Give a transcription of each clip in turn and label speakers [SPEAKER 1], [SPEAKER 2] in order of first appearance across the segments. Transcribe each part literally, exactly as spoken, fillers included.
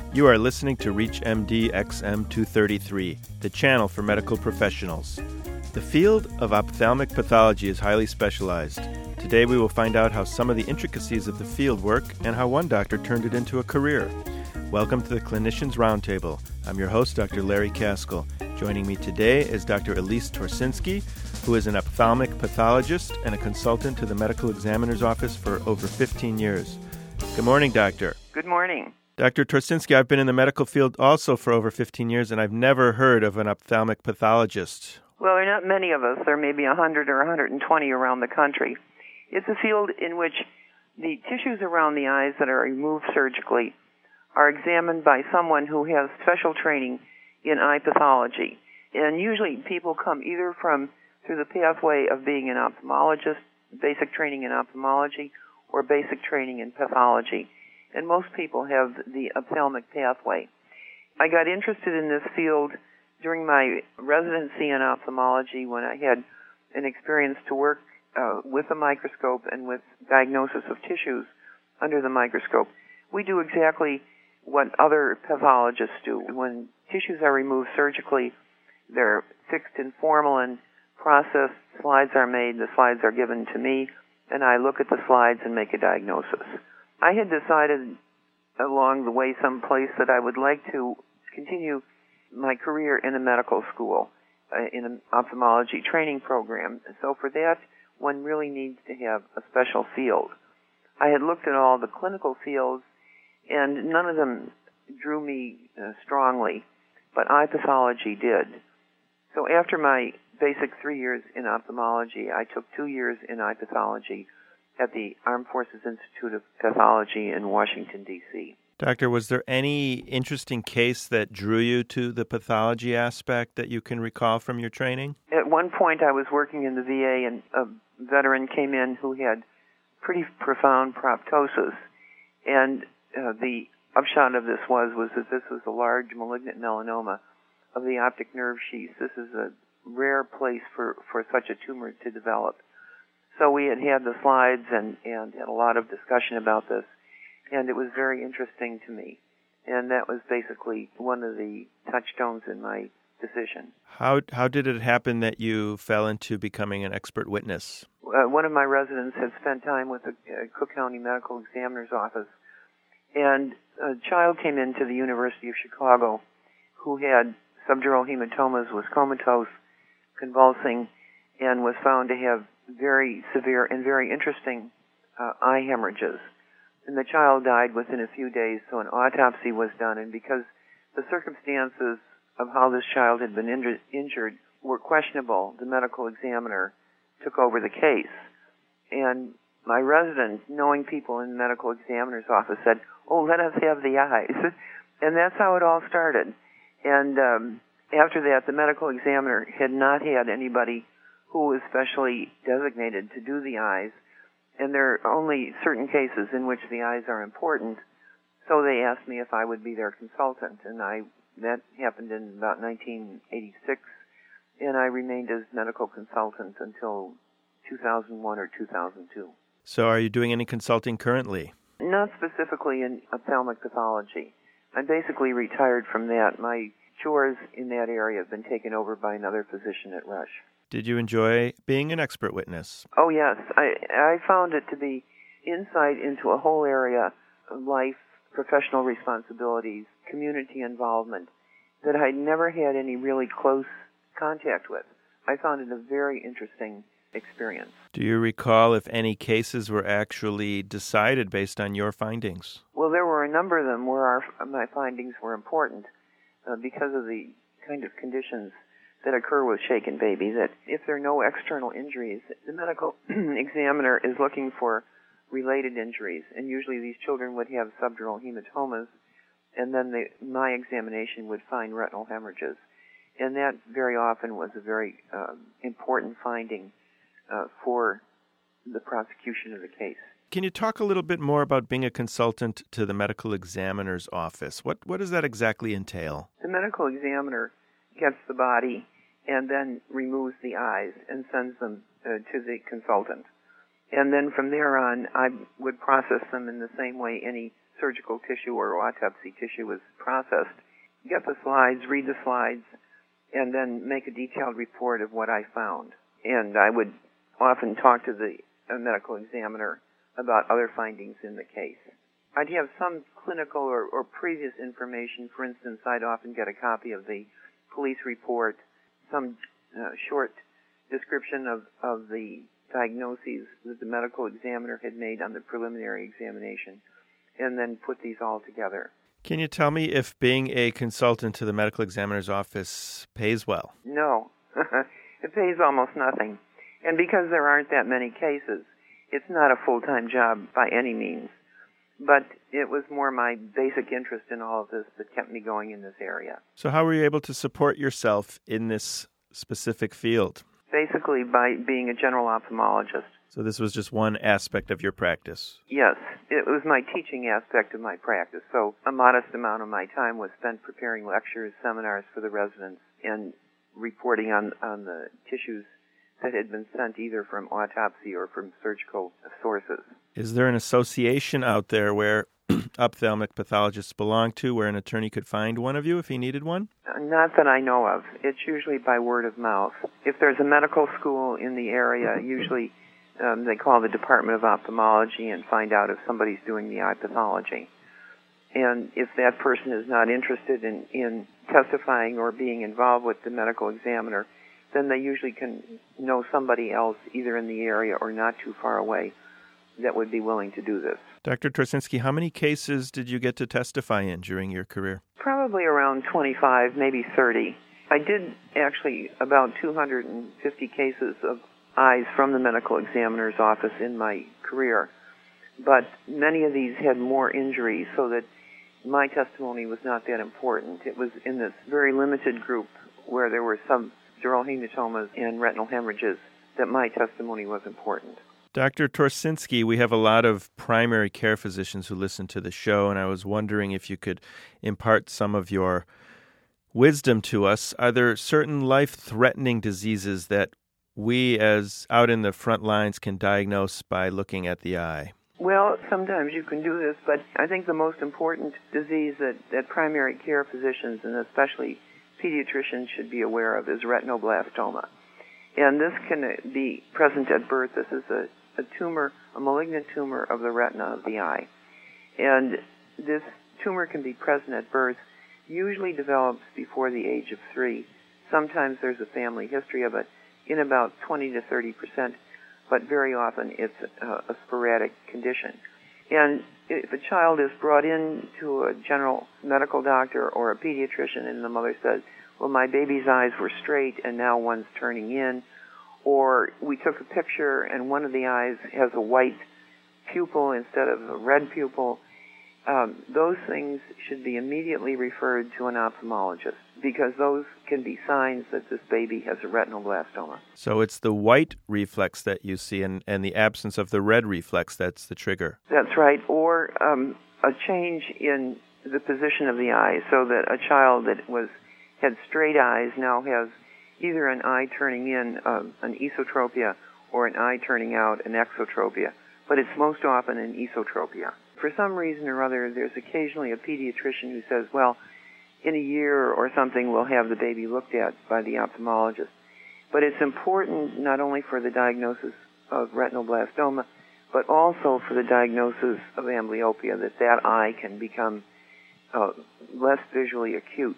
[SPEAKER 1] You are listening to ReachMD X M two thirty-three, the channel for medical professionals. The field of ophthalmic pathology is highly specialized. Today we will find out how some of the intricacies of the field work and how one doctor turned it into a career. Welcome to the Clinicians Roundtable. I'm your host, Doctor Larry Caskell. Joining me today is Doctor Elise Torsinski, who is an ophthalmic pathologist and a consultant to the Medical Examiner's Office for over fifteen years. Good morning, Doctor.
[SPEAKER 2] Good morning.
[SPEAKER 1] Doctor Torsinski, I've been in the medical field also for over fifteen years, and I've never heard of an ophthalmic pathologist.
[SPEAKER 2] Well, there are not many of us. There may be one hundred or one hundred twenty around the country. It's a field in which the tissues around the eyes that are removed surgically are examined by someone who has special training in eye pathology. And usually people come either from through the pathway of being an ophthalmologist, basic training in ophthalmology, or basic training in pathology. And most people have the ophthalmic pathway. I got interested in this field during my residency in ophthalmology when I had an experience to work uh, with a microscope and with diagnosis of tissues under the microscope. We do exactly what other pathologists do. When tissues are removed surgically, they're fixed in formalin, processed, slides are made, the slides are given to me, and I look at the slides and make a diagnosis. I had decided along the way someplace that I would like to continue my career in a medical school, uh, in an ophthalmology training program. So for that, one really needs to have a special field. I had looked at all the clinical fields, and none of them drew me uh, strongly, but eye pathology did. So after my basic three years in ophthalmology, I took two years in eye pathology at the Armed Forces Institute of Pathology in Washington, D C
[SPEAKER 1] Doctor, was there any interesting case that drew you to the pathology aspect that you can recall from your training?
[SPEAKER 2] At one point, I was working in the V A, and a veteran came in who had pretty profound proptosis. And uh, the upshot of this was, was that this was a large malignant melanoma of the optic nerve sheath. This is a rare place for, for such a tumor to develop. So we had had the slides and, and had a lot of discussion about this, and it was very interesting to me. And that was basically one of the touchstones in my decision.
[SPEAKER 1] How how did it happen that you fell into becoming an expert witness?
[SPEAKER 2] Uh, one of my residents had spent time with the uh, Cook County Medical Examiner's Office, and a child came into the University of Chicago who had subdural hematomas, was comatose, convulsing, and was found to have very severe and very interesting uh, eye hemorrhages. And the child died within a few days, so an autopsy was done. And because the circumstances of how this child had been injured, injured were questionable, the medical examiner took over the case. And my resident, knowing people in the medical examiner's office, said, "Oh, let us have the eyes." And that's how it all started. And um, after that, the medical examiner had not had anybody who was specially designated to do the eyes, and there are only certain cases in which the eyes are important, so they asked me if I would be their consultant, and I that happened in about nineteen eighty-six, and I remained as medical consultant until two thousand one or two thousand two.
[SPEAKER 1] So are you doing any consulting currently?
[SPEAKER 2] Not specifically in ophthalmic pathology. I'm basically retired from that. My chores in that area have been taken over by another physician at Rush.
[SPEAKER 1] Did you enjoy being an expert witness?
[SPEAKER 2] Oh, yes. I, I found it to be insight into a whole area of life, professional responsibilities, community involvement that I'd never had any really close contact with. I found it a very interesting experience.
[SPEAKER 1] Do you recall if any cases were actually decided based on your findings?
[SPEAKER 2] Well, there were a number of them where our, my findings were important uh, because of the kind of conditions that occur with shaken baby, that if there are no external injuries, the medical examiner is looking for related injuries, and usually these children would have subdural hematomas, and then the, my examination would find retinal hemorrhages. And that very often was a very uh, important finding uh, for the prosecution of the case.
[SPEAKER 1] Can you talk a little bit more about being a consultant to the medical examiner's office? What what does that exactly entail?
[SPEAKER 2] The medical examiner gets the body and then removes the eyes and sends them uh, to the consultant. And then from there on, I would process them in the same way any surgical tissue or autopsy tissue is processed, get the slides, read the slides, and then make a detailed report of what I found. And I would often talk to the uh, medical examiner about other findings in the case. I'd have some clinical or, or previous information. For instance, I'd often get a copy of the police report, some uh, short description of, of the diagnoses that the medical examiner had made on the preliminary examination, and then put these all together.
[SPEAKER 1] Can you tell me if being a consultant to the medical examiner's office pays well?
[SPEAKER 2] No. It pays almost nothing. And because there aren't that many cases, it's not a full-time job by any means. But it was more my basic interest in all of this that kept me going in this area.
[SPEAKER 1] So how were you able to support yourself in this specific field?
[SPEAKER 2] Basically by being a general ophthalmologist.
[SPEAKER 1] So this was just one aspect of your practice?
[SPEAKER 2] Yes, it was my teaching aspect of my practice. So a modest amount of my time was spent preparing lectures, seminars for the residents, and reporting on, on the tissues that had been sent either from autopsy or from surgical sources.
[SPEAKER 1] Is there an association out there where ophthalmic pathologists belong to, where an attorney could find one of you if he needed one?
[SPEAKER 2] Not that I know of. It's usually by word of mouth. If there's a medical school in the area, usually um, they call the Department of Ophthalmology and find out if somebody's doing the eye pathology. And if that person is not interested in, in testifying or being involved with the medical examiner, then they usually can know somebody else either in the area or not too far away that would be willing to do this.
[SPEAKER 1] Doctor Torczynski, how many cases did you get to testify in during your career?
[SPEAKER 2] Probably around twenty-five, maybe thirty. I did actually about two hundred fifty cases of eyes from the medical examiner's office in my career, but many of these had more injuries, so that my testimony was not that important. It was in this very limited group where there were some dural hematomas and retinal hemorrhages that my testimony was important.
[SPEAKER 1] Doctor Torczynski, we have a lot of primary care physicians who listen to the show, and I was wondering if you could impart some of your wisdom to us. Are there certain life-threatening diseases that we as out in the front lines can diagnose by looking at the eye?
[SPEAKER 2] Well, sometimes you can do this, but I think the most important disease that, that primary care physicians and especially pediatricians should be aware of is retinoblastoma. And this can be present at birth. This is a, a tumor, a malignant tumor of the retina of the eye. And this tumor can be present at birth, usually develops before the age of three. Sometimes there's a family history of it in about twenty to thirty percent, but very often it's a, a sporadic condition. And if a child is brought in to a general medical doctor or a pediatrician and the mother says, well, my baby's eyes were straight and now one's turning in, or we took a picture and one of the eyes has a white pupil instead of a red pupil, um, those things should be immediately referred to an ophthalmologist because those can be signs that this baby has a retinoblastoma.
[SPEAKER 1] So it's the white reflex that you see and, and the absence of the red reflex that's the trigger.
[SPEAKER 2] That's right, or um, a change in the position of the eye so that a child that was had straight eyes now has either an eye turning in, um, an esotropia, or an eye turning out, an exotropia. But it's most often an esotropia. For some reason or other, there's occasionally a pediatrician who says, well, in a year or something, we'll have the baby looked at by the ophthalmologist. But it's important not only for the diagnosis of retinoblastoma, but also for the diagnosis of amblyopia, that that eye can become uh, less visually acute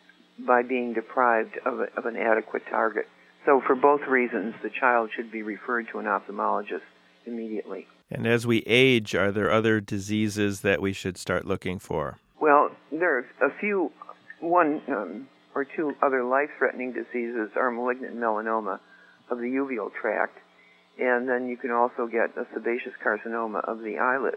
[SPEAKER 2] by being deprived of, a, of an adequate target. So for both reasons, the child should be referred to an ophthalmologist immediately.
[SPEAKER 1] And as we age, are there other diseases that we should start looking for?
[SPEAKER 2] Well, there are a few, one um, or two other life-threatening diseases are malignant melanoma of the uveal tract, and then you can also get a sebaceous carcinoma of the eyelids.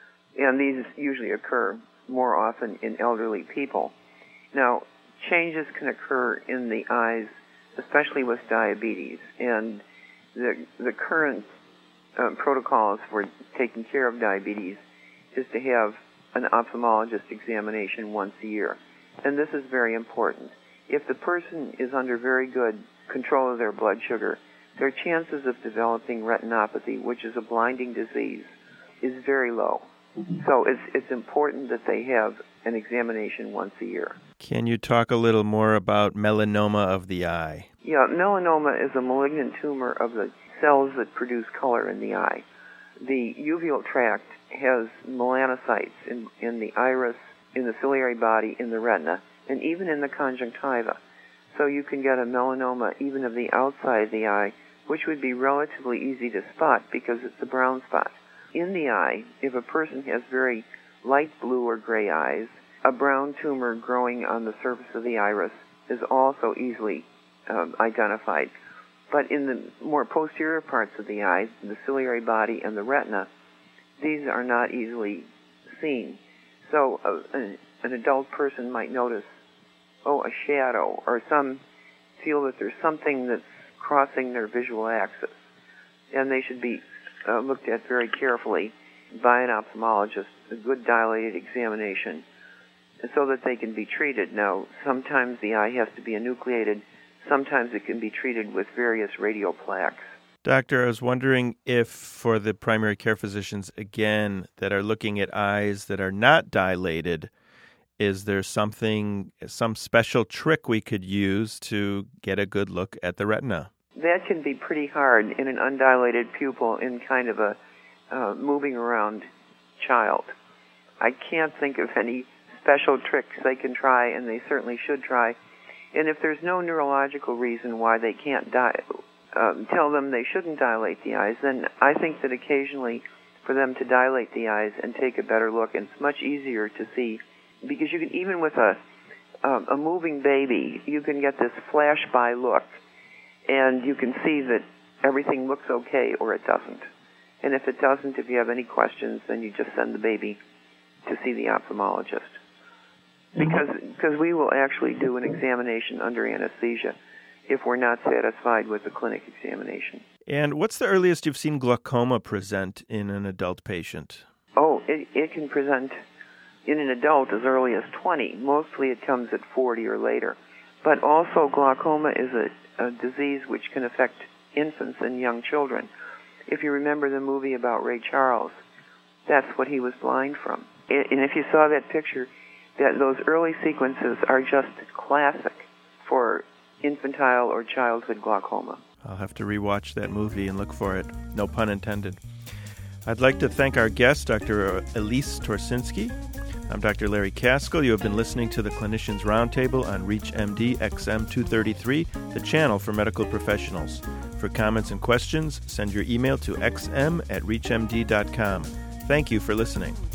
[SPEAKER 2] And these usually occur more often in elderly people. Now, changes can occur in the eyes, especially with diabetes, and the the current um, protocols for taking care of diabetes is to have an ophthalmologist examination once a year, and this is very important. If the person is under very good control of their blood sugar, their chances of developing retinopathy, which is a blinding disease, is very low. So it's it's important that they have an examination once a year.
[SPEAKER 1] Can you talk a little more about melanoma of the eye?
[SPEAKER 2] Yeah, melanoma is a malignant tumor of the cells that produce color in the eye. The uveal tract has melanocytes in, in the iris, in the ciliary body, in the retina, and even in the conjunctiva. So you can get a melanoma even of the outside of the eye, which would be relatively easy to spot because it's a brown spot. In the eye, if a person has very light blue or gray eyes, a brown tumor growing on the surface of the iris is also easily um, identified. But in the more posterior parts of the eye, the ciliary body and the retina, these are not easily seen. So uh, an, an adult person might notice, oh, a shadow, or some feel that there's something that's crossing their visual axis. And they should be uh, looked at very carefully by an ophthalmologist, a good dilated examination, so that they can be treated. Now, sometimes the eye has to be enucleated. Sometimes it can be treated with various radioplaques.
[SPEAKER 1] Doctor, I was wondering if for the primary care physicians, again, that are looking at eyes that are not dilated, is there something, some special trick we could use to get a good look at the retina?
[SPEAKER 2] That can be pretty hard in an undilated pupil in kind of a uh, moving around child. I can't think of any special tricks they can try, and they certainly should try. And if there's no neurological reason why they can't di- um, tell them they shouldn't dilate the eyes, then I think that occasionally for them to dilate the eyes and take a better look, and it's much easier to see, because you can, even with a um, a moving baby, you can get this flash-by look, and you can see that everything looks okay or it doesn't. And if it doesn't, if you have any questions, then you just send the baby to see the ophthalmologist. Because because we will actually do an examination under anesthesia if we're not satisfied with the clinic examination.
[SPEAKER 1] And what's the earliest you've seen glaucoma present in an adult patient?
[SPEAKER 2] Oh, it, it can present in an adult as early as twenty. Mostly it comes at forty or later. But also glaucoma is a, a disease which can affect infants and young children. If you remember the movie about Ray Charles, that's what he was blind from. And if you saw that picture, that those early sequences are just classic for infantile or childhood glaucoma.
[SPEAKER 1] I'll have to rewatch that movie and look for it. No pun intended. I'd like to thank our guest, Doctor Elise Torsinski. I'm Doctor Larry Caskell. You have been listening to the Clinicians Roundtable on ReachMD X M two thirty-three, the channel for medical professionals. For comments and questions, send your email to x m at reach m d dot com. Thank you for listening.